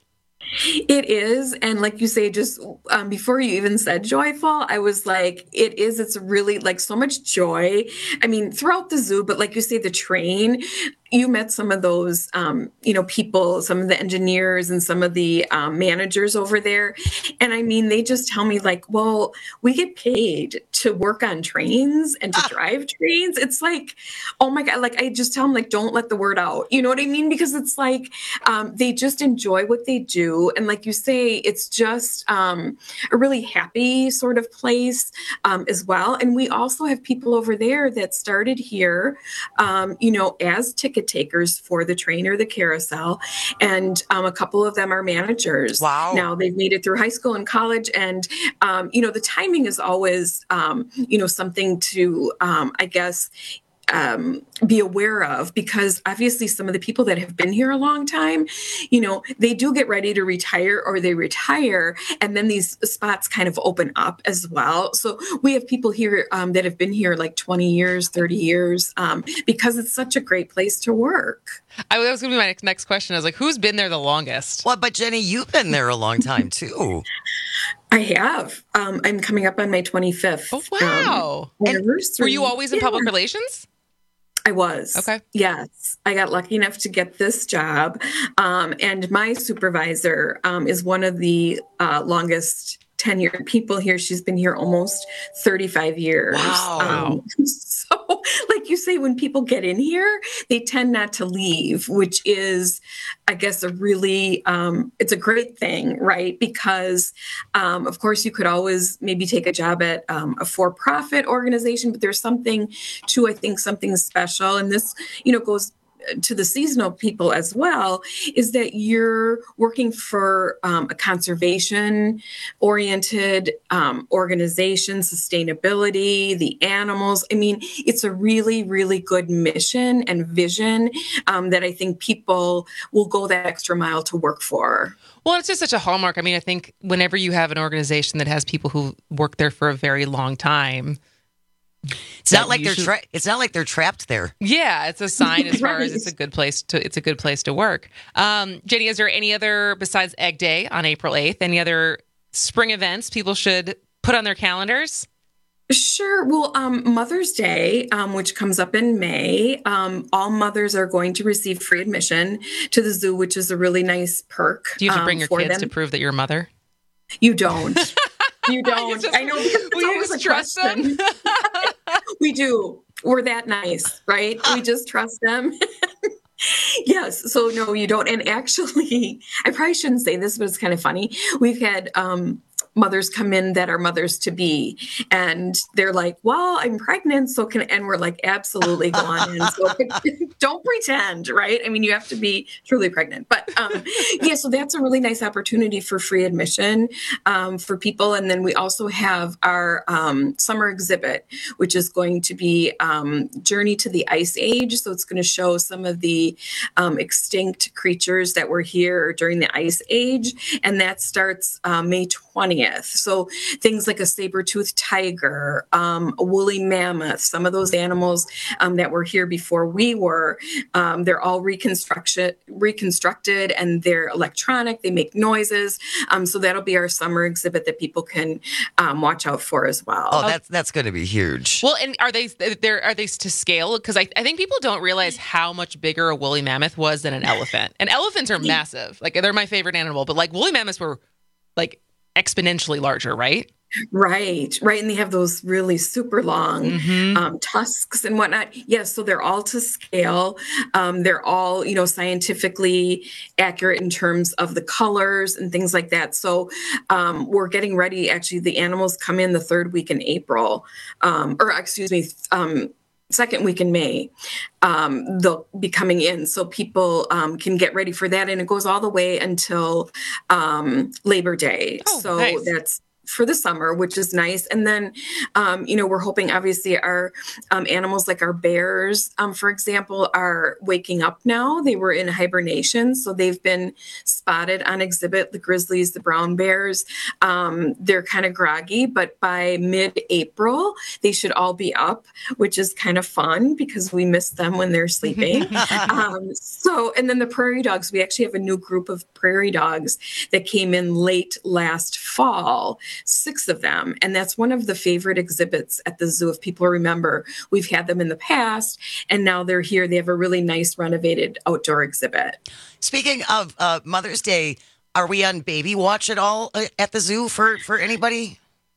S27: It is. And like you say, just um, before you even said joyful, I was like, it is. It's really like so much joy. I mean, throughout the zoo, but like you say, the train, you met some of those, um, you know, people, some of the engineers and some of the um, managers over there. And I mean, they just tell me like, well, we get paid to work on trains and to ah. drive trains. It's like, oh my God, like I just tell them like, don't let the word out. You know what I mean? Because it's like, um, they just enjoy what they do. And like you say, it's just um, a really happy sort of place um, as well. And we also have people over there that started here, um, you know, as ticket takers for the train or the carousel. And um, a couple of them are managers.
S24: Wow.
S27: Now they've made it through high school and college. And, um, you know, the timing is always, um, you know, something to, um, I guess, Um, be aware of, because obviously some of the people that have been here a long time, you know, they do get ready to retire or they retire, and then these spots kind of open up as well. So we have people here um, that have been here like twenty years, thirty years, um, because it's such a great place to work.
S23: I, that was going to be my next, next question. I was like, who's been there the longest?
S24: Well, but Jenny, you've been there a long time too.
S27: I have. Um, I'm coming up on my twenty-fifth.
S23: Oh, wow.
S27: Um, anniversary.
S23: Were you always in
S27: yeah.
S23: public relations?
S27: I was.
S23: Okay.
S27: Yes. I got lucky enough to get this job. Um, and my supervisor um, is one of the uh, longest tenured people here. She's been here almost thirty-five years.
S24: Wow.
S27: Um, so, like you say, when people get in here, they tend not to leave, which is, I guess, a really, um, it's a great thing, right? Because, um, of course, you could always maybe take a job at um, a for-profit organization, but there's something to, I think, something special. And this, you know, goes to the seasonal people as well, is that you're working for um, a conservation-oriented um, organization, sustainability, the animals. I mean, it's a really, really good mission and vision um, that I think people will go that extra mile to work for.
S23: Well, it's just such a hallmark. I mean, I think whenever you have an organization that has people who work there for a very long time,
S24: It's not like they're tra- it's not like they're trapped there.
S23: Yeah, it's a sign as far
S27: Right.
S23: as it's a good place to it's a good place to work. Um, Jenny, is there any other, besides Egg Day on April eighth, any other spring events people should put on their calendars?
S27: Sure. Well, um, Mother's Day, um, which comes up in May, um, all mothers are going to receive free admission to the zoo, which is a really nice perk.
S23: Do you have to bring
S27: um,
S23: your
S27: for
S23: kids
S27: them.
S23: to prove that you're a mother?
S27: You don't. You don't.
S23: just,
S27: I know. Because
S23: we
S27: always
S23: just
S27: a
S23: trust
S27: question.
S23: them.
S27: We do. We're that nice, right? We just trust them. Yes. So no, you don't. And actually, I probably shouldn't say this, but it's kind of funny. We've had um, mothers come in that are mothers to be, and they're like, well, I'm pregnant. So can, and we're like, absolutely go on in. So don't pretend, right? I mean, you have to be truly pregnant, but um, yeah, so that's a really nice opportunity for free admission um, for people. And then we also have our um, summer exhibit, which is going to be um, Journey to the Ice Age. So it's going to show some of the um, extinct creatures that were here during the Ice Age. And that starts uh, May twentieth. So things like a saber-toothed tiger, um, a woolly mammoth, some of those animals um, that were here before we were, um, they're all reconstruction, reconstructed and they're electronic. They make noises. Um, so that'll be our summer exhibit that people can um, watch out for as well.
S24: Oh, that's that's going to be huge.
S23: Well, and are they there? Are they to scale? Because I, I think people don't realize how much bigger a woolly mammoth was than an elephant. And elephants are massive. Like they're my favorite animal, but like woolly mammoths were like exponentially larger, right?
S27: Right, right. And they have those really super long mm-hmm. um, tusks and whatnot. Yes, yeah, so they're all to scale. Um, they're all, you know, scientifically accurate in terms of the colors and things like that. So um, we're getting ready. Actually, the animals come in the third week in April, um, or excuse me, um, second week in May. Um, they'll be coming in, so people um, can get ready for that. And it goes all the way until um, Labor Day.
S23: Oh,
S27: so
S23: nice.
S27: that's for the summer, which is nice. And then, um, you know, we're hoping obviously our um, animals like our bears, um, for example, are waking up now. They were in hibernation, so they've been spotted on exhibit, the grizzlies, the brown bears. Um, they're kind of groggy, but by mid-April, they should all be up, which is kind of fun because we miss them when they're sleeping. um, so, and then the prairie dogs, we actually have a new group of prairie dogs that came in late last fall. Six of them. And that's one of the favorite exhibits at the zoo. If people remember, we've had them in the past and now they're here. They have a really nice renovated outdoor exhibit.
S24: Speaking of uh, Mother's Day, are we on baby watch at all uh, at the zoo for, for anybody?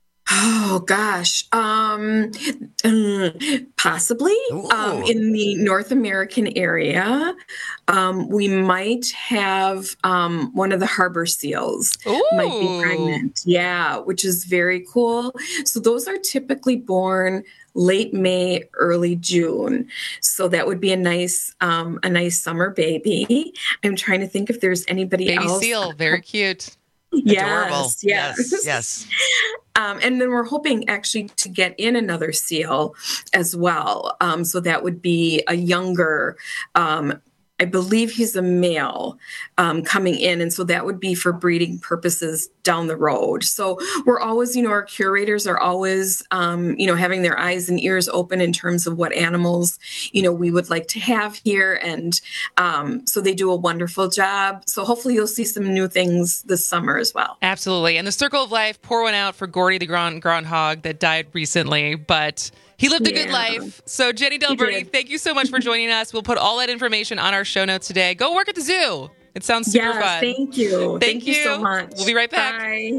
S27: Oh gosh, um, uh, possibly um, in the North American area, um, we might have um, one of the harbor seals
S23: Ooh.
S27: might be pregnant. Yeah, which is very cool. So those are typically born late May, early June. So that would be a nice, um, a nice summer baby. I'm trying to think if there's anybody
S23: Baby
S27: else.
S23: Baby seal, very cute.
S24: Adorable.
S27: Yes, yes,
S24: yes. yes.
S27: Um, and then we're hoping actually to get in another seal as well. Um, so that would be a younger, um, I believe he's a male um, coming in. And so that would be for breeding purposes down the road. So we're always, you know, our curators are always, um, you know, having their eyes and ears open in terms of what animals, you know, we would like to have here. And um, so they do a wonderful job. So hopefully you'll see some new things this summer as well.
S23: Absolutely. And the Circle of Life, pour one out for Gordy the ground, groundhog that died recently, but he lived a
S27: Yeah.
S23: good life. So Jenny Delberti, thank you so much for joining us. We'll put all that information on our show notes today. Go work at the zoo. It sounds super
S27: Yes,
S23: fun.
S27: thank you.
S23: Thank,
S27: Thank you so much.
S23: We'll be right back.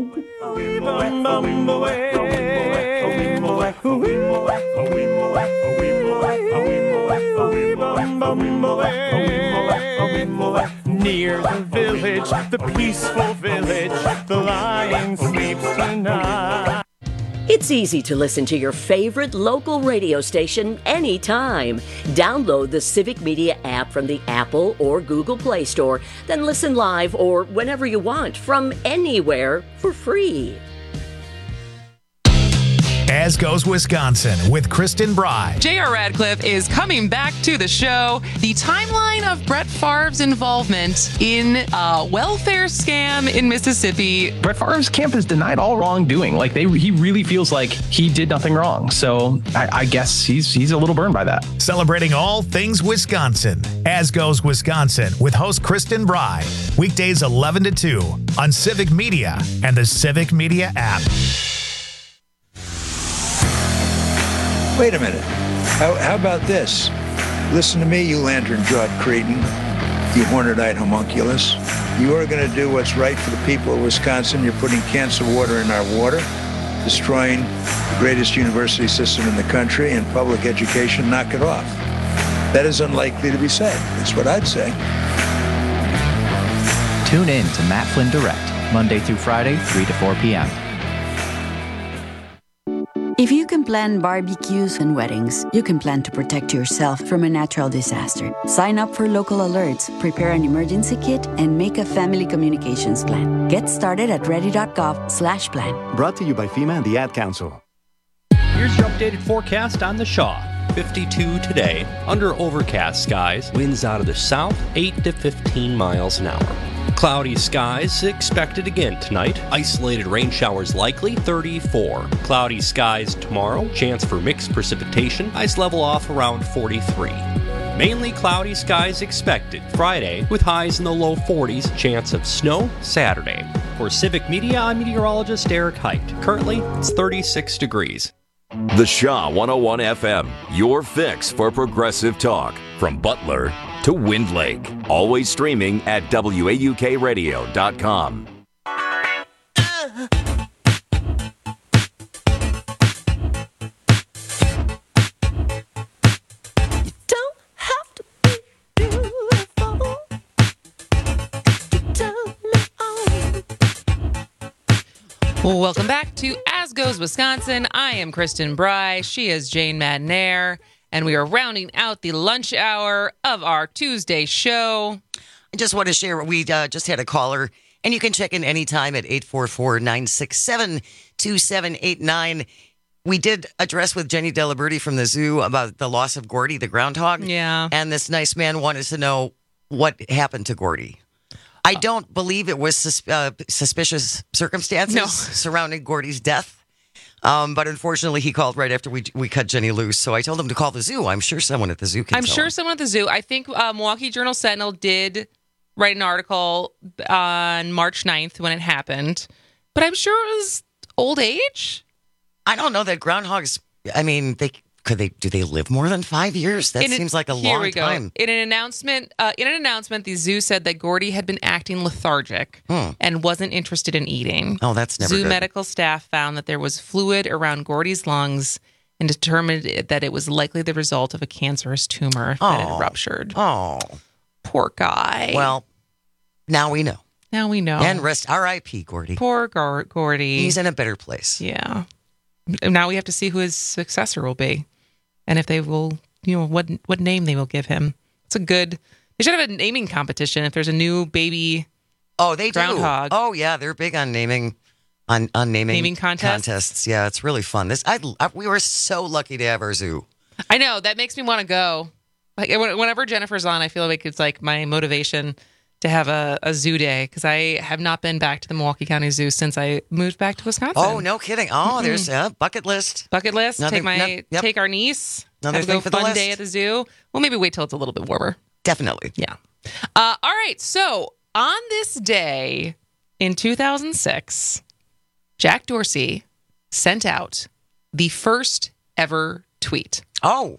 S27: Bye.
S22: Near the village, the peaceful village, the lion sleeps tonight.
S1: It's easy to listen to your favorite local radio station anytime. Download the Civic Media app from the Apple or Google Play Store, then listen live or whenever you want from anywhere for free.
S2: As Goes Wisconsin with Kristen Bry.
S23: J R. Radcliffe is coming back to the show. The timeline of Brett Favre's involvement in a welfare scam in Mississippi.
S6: Brett Favre's camp has denied all wrongdoing. Like they, he really feels like he did nothing wrong. So I, I guess he's he's a little burned by that.
S2: Celebrating all things Wisconsin. As Goes Wisconsin with host Kristen Bry. Weekdays eleven to two on Civic Media and the Civic Media app.
S7: Wait a minute. How, how about this? Listen to me, you lantern-jawed cretin, you horned-eyed homunculus. You are going to do what's right for the people of Wisconsin. You're putting cancer water in our water, destroying the greatest university system in the country and public education. Knock it off. That is unlikely to be said. That's what I'd say.
S5: Tune in to Matt Flynn Direct, Monday through Friday, three to four p.m.
S8: If you can plan barbecues and weddings, you can plan to protect yourself from a natural disaster. Sign up for local alerts, prepare an emergency kit, and make a family communications plan. Get started at ready.gov slash plan.
S9: Brought to you by FEMA and the Ad Council.
S11: Here's your updated forecast on the Shaw. fifty-two today, under overcast skies, winds out of the south, eight to fifteen miles an hour. Cloudy skies expected again tonight. Isolated rain showers likely, thirty-four. Cloudy skies tomorrow. Chance for mixed precipitation. Ice level off around forty-three. Mainly cloudy skies expected Friday with highs in the low forties. Chance of snow Saturday. For Civic Media, I'm meteorologist Eric Height. Currently, it's thirty-six degrees.
S15: The Shaw one oh one F M, your fix for progressive talk. From Butler to Wind Lake. Always streaming at W A U K radio dot com.
S23: Welcome back to As Goes Wisconsin. I am Kristen Bry. She is Jane Madnair. And we are rounding out the lunch hour of our Tuesday show.
S24: I just want to share, we uh, just had a caller, and you can check in anytime at eight four four, nine six seven, two seven eight nine. We did address with Jenny Delaberti from the zoo about the loss of Gordy, the groundhog.
S23: Yeah.
S24: And this nice man wanted to know what happened to Gordy. I don't believe it was sus- uh, suspicious circumstances
S23: No.
S24: surrounding Gordy's death. Um, but unfortunately, he called right after we we cut Jenny loose. So I told him to call the zoo. I'm sure someone at the zoo can
S23: I'm
S24: tell
S23: sure
S24: him.
S23: someone at the zoo. I think uh, Milwaukee Journal Sentinel did write an article on March ninth when it happened. But I'm sure it was old age.
S24: I don't know that groundhogs, I mean, they could they do they live more than five years? That
S23: In
S24: seems
S23: an-
S24: like a
S23: here
S24: long
S23: we go.
S24: time.
S23: In an announcement, uh, in an announcement, the zoo said that Gordy had been acting lethargic
S24: Hmm.
S23: and wasn't interested in eating.
S24: Oh, that's never
S23: Zoo
S24: good.
S23: medical staff found that there was fluid around Gordy's lungs and determined that it was likely the result of a cancerous tumor that had
S24: Oh.
S23: ruptured.
S24: Oh,
S23: poor guy.
S24: Well, now we know.
S23: Now we know.
S24: And rest R I P Gordy.
S23: Poor Gor- Gordy.
S24: He's in a better place.
S23: Yeah. Now we have to see who his successor will be, and if they will, you know, what what name they will give him. It's a good. They should have a naming competition if there's a new baby.
S24: Oh, they
S23: groundhog.
S24: do. Oh, yeah, they're big on naming, on on naming,
S23: Naming contests?
S24: contests. Yeah, it's really fun. This I, I we were so lucky to have our zoo.
S23: I know that makes me want to go. Like when- whenever Jennifer's on, I feel like it's like my motivation to have a, a zoo day because I have not been back to the Milwaukee County Zoo since I moved back to Wisconsin.
S24: Oh, no kidding. Oh,
S23: Mhm.
S24: there's a bucket list.
S23: Bucket list.
S24: Another-
S23: take my
S24: no- yep.
S23: take our niece.
S24: Another
S23: have a
S24: thing
S23: go
S24: for the
S23: fun
S24: list.
S23: day at the zoo. Well, maybe wait till it's a little bit warmer.
S24: Definitely.
S23: Yeah. Uh, all right. So on this day in two thousand six, Jack Dorsey sent out the first ever tweet.
S24: Oh,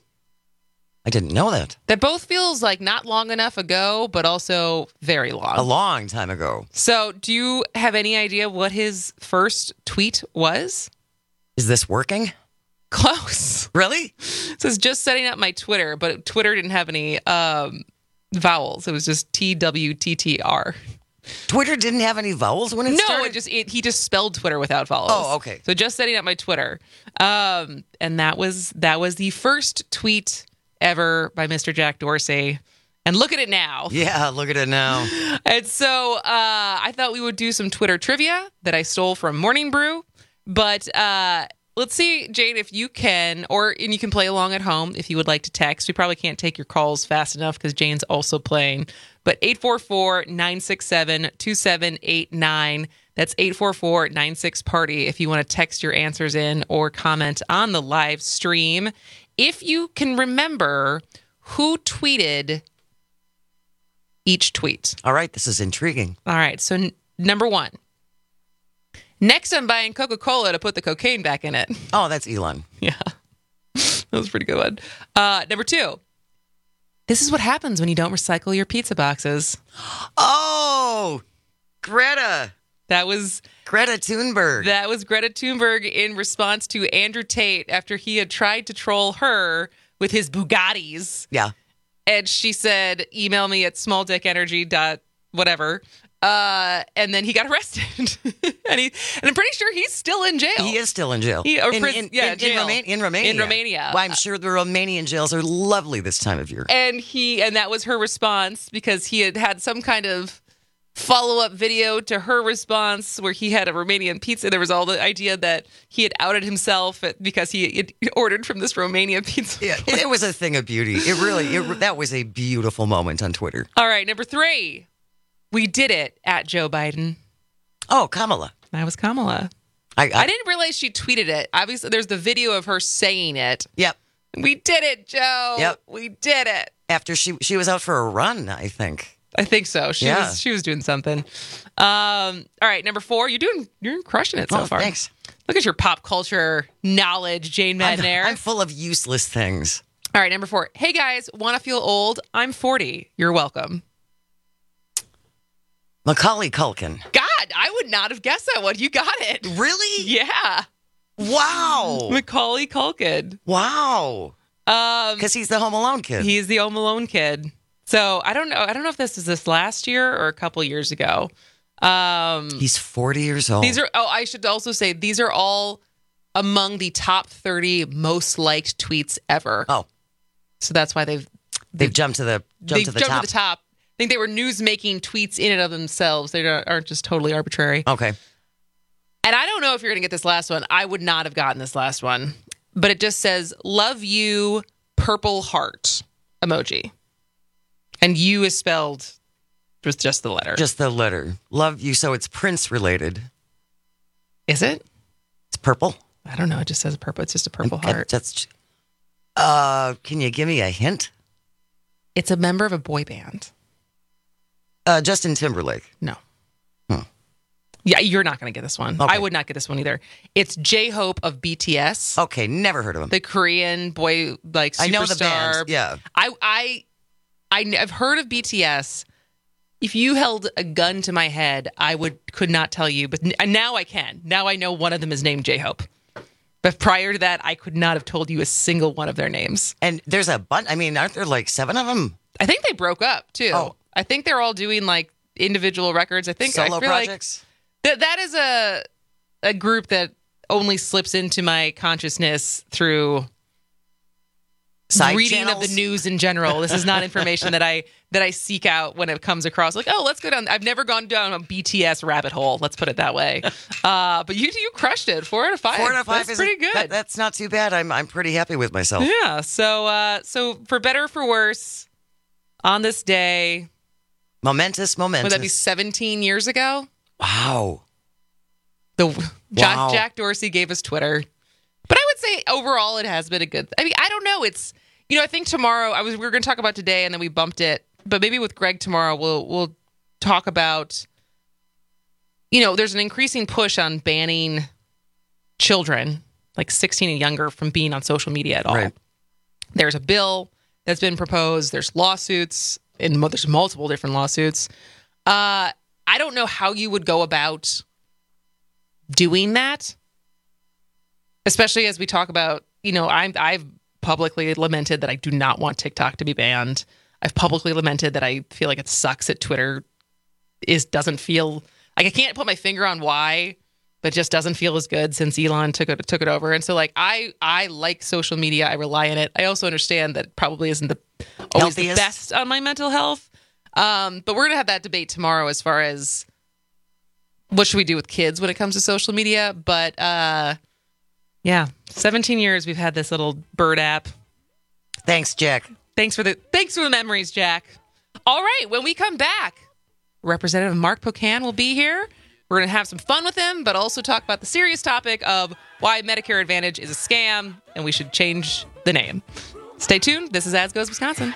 S24: I didn't know that.
S23: That both feels like not long enough ago, but also very long.
S24: A long time ago.
S23: So do you have any idea what his first tweet was?
S24: Is this working?
S23: Close.
S24: Really?
S23: It says just setting up my Twitter, but Twitter didn't have any um, vowels. It was just T W T T R.
S24: Twitter didn't have any vowels when it
S23: no,
S24: started?
S23: it just it, he just spelled Twitter without vowels.
S24: Oh, okay.
S23: So just setting up my Twitter, um, and that was that was the first tweet ever by Mister Jack Dorsey. And look at it now.
S24: Yeah, look at it now.
S23: And so uh, I thought we would do some Twitter trivia that I stole from Morning Brew. But uh, let's see, Jade, if you can, or and you can play along at home if you would like to text. We probably can't take your calls fast enough because Jane's also playing. But eight four four, nine six seven, two seven eight nine. That's eight four four, nine six, party if you want to text your answers in or comment on the live stream. If you can remember who tweeted each tweet.
S24: All right, this is intriguing.
S23: All right, so n- number one. Next, I'm buying Coca-Cola to put the cocaine back in it.
S24: Oh, that's Elon.
S23: Yeah. That was a pretty good one. Uh, number two. This is what happens when you don't recycle your pizza boxes.
S24: Oh, Greta.
S23: That was
S24: Greta Thunberg.
S23: That was Greta Thunberg in response to Andrew Tate after he had tried to troll her with his Bugattis.
S24: Yeah.
S23: And she said, email me at smalldickenergy dot whatever. Uh, and then he got arrested. and he and I'm pretty sure he's still in jail.
S24: He is still in jail.
S23: He, or
S24: in,
S23: pris-
S24: in,
S23: yeah,
S24: in,
S23: jail.
S24: in, Roma- in Romania.
S23: In Romania.
S24: Well, I'm sure the Romanian jails are lovely this time of year.
S23: And he and that was her response because he had had some kind of follow-up video to her response where he had a Romanian pizza. There was all the idea that he had outed himself because he had ordered from this Romania pizza.
S24: Yeah, it was a thing of beauty. It really, it, that was a beautiful moment on Twitter.
S23: All right, number three. We did it at Joe Biden.
S24: Oh, Kamala.
S23: That was Kamala.
S24: I, I,
S23: I didn't realize she tweeted it. Obviously, there's the video of her saying it.
S24: Yep.
S23: We did it, Joe.
S24: Yep.
S23: We did it.
S24: After she she was out for a run, I think.
S23: I think so. She
S24: yeah.
S23: was she was doing something. Um, all right, number four. You're doing you're crushing it so
S24: oh,
S23: far.
S24: Thanks.
S23: Look at your pop culture knowledge, Jane Madnair.
S24: I'm, I'm full of useless things.
S23: All right, number four. Hey guys, want to feel old? I'm forty. You're welcome.
S24: Macaulay Culkin.
S23: God, I would not have guessed that one. You got it.
S24: Really?
S23: Yeah.
S24: Wow.
S23: Macaulay Culkin.
S24: Wow.
S23: Um,
S24: because he's the Home Alone kid.
S23: He's the Home Alone kid. So I don't know. I don't know if this is this last year or a couple years ago. Um,
S24: he's forty years old.
S23: These are. Oh, I should also say these are all among the top thirty most liked tweets ever.
S24: Oh,
S23: so that's why they've
S24: they've, they've jumped to the jumped
S23: they
S24: to the
S23: jumped
S24: top.
S23: to the top. I think they were news-making tweets in and of themselves. They aren't just totally arbitrary.
S24: Okay.
S23: And I don't know if you're going to get this last one. I would not have gotten this last one. But it just says, love you, purple heart emoji. And you is spelled with just the letter.
S24: Just the letter. Love you. So it's Prince related.
S23: Is it?
S24: It's purple.
S23: I don't know. It just says purple. It's just a purple
S24: and,
S23: heart.
S24: That's. Uh, can you give me a hint?
S23: It's a member of a boy band.
S24: Uh, Justin Timberlake.
S23: No.
S24: Hmm.
S23: Yeah, you're not going to get this one.
S24: Okay.
S23: I would not get this one either. It's J-Hope of B T S.
S24: Okay, never heard of him.
S23: The Korean boy, like, superstar.
S24: I know the band. Yeah.
S23: I, I, I, I've heard of B T S. If you held a gun to my head, I would could not tell you. But n- now I can. Now I know one of them is named J-Hope. But prior to that, I could not have told you a single one of their names.
S24: And there's a bunch. I mean, aren't there like seven of them?
S23: I think they broke up too.
S24: Oh.
S23: I think they're all doing like individual records. I think
S24: solo
S23: I feel
S24: projects.
S23: Like that that is a a group that only slips into my consciousness through
S24: Side
S23: reading
S24: channels?
S23: of the news in general. This is not information that I that I seek out when it comes across. Like, oh, let's go down. I've never gone down a B T S rabbit hole. Let's put it that way. Uh, but you you crushed it. Four out of five.
S24: Four out of five
S23: that's
S24: is
S23: pretty good.
S24: That, that's not too bad. I'm I'm pretty happy with myself.
S23: Yeah. So uh, so for better or for worse, on this day,
S24: momentous, momentous.
S23: Would that be seventeen years ago?
S24: Wow.
S23: The
S24: wow.
S23: Jack, Jack Dorsey gave us Twitter. But I would say overall it has been a good. I mean, I don't know. It's you know, I think tomorrow I was we were going to talk about today and then we bumped it. But maybe with Greg tomorrow we'll we'll talk about you know, there's an increasing push on banning children like sixteen and younger from being on social media at all.
S24: Right.
S23: There's a bill that's been proposed. There's lawsuits and there's multiple different lawsuits. Uh, I don't know how you would go about doing that, especially as we talk about, you know, I'm, I've publicly lamented that I do not want TikTok to be banned. I've publicly lamented that I feel like it sucks that Twitter is doesn't feel like I can't put my finger on why, but just doesn't feel as good since Elon took it took it over. And so like I I like social media. I rely on it. I also understand that it probably isn't the always
S24: Healthiest.
S23: the best on my mental health. Um, but we're gonna have that debate tomorrow as far as what should we do with kids when it comes to social media. But uh, yeah, seventeen years we've had this little bird app.
S24: Thanks, Jack.
S23: Thanks for the thanks for the memories, Jack. All right, when we come back, Representative Mark Pocan will be here. We're going to have some fun with him, but also talk about the serious topic of why Medicare Advantage is a scam and we should change the name. Stay tuned. This is As Goes Wisconsin.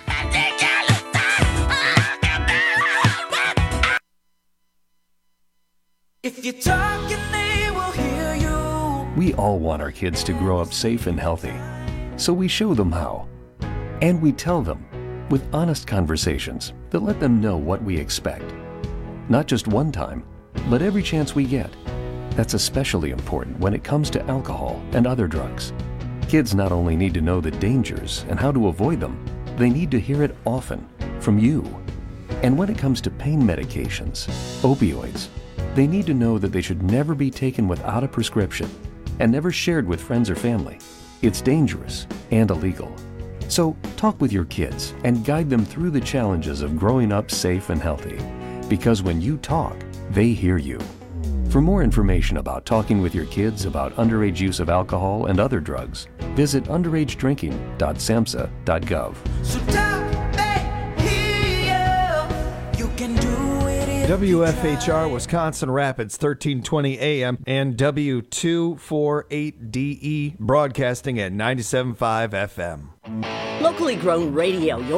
S3: If you talk and they will hear you.
S21: We all want our kids to grow up safe and healthy, so we show them how. And we tell them,
S4: with honest conversations that let them know what we expect. Not just one time, but every chance we get. That's especially important when it comes to alcohol and other drugs. Kids not only need to know the dangers and how to avoid them, they need to hear it often from you. And when it comes to pain medications, opioids, they need to know that they should never be taken without a prescription and never shared with friends or family. It's dangerous and illegal. So talk with your kids and guide them through the challenges of growing up safe and healthy. Because when you talk, they hear you. For more information about talking with your kids about underage use of alcohol and other drugs, visit underage drinking dot samhsa dot gov.
S3: So talk, they hear you. You can do it if
S10: W F H R Wisconsin Rapids, thirteen twenty A M and W two forty-eight D E broadcasting at ninety-seven point five F M.
S1: Locally grown radio.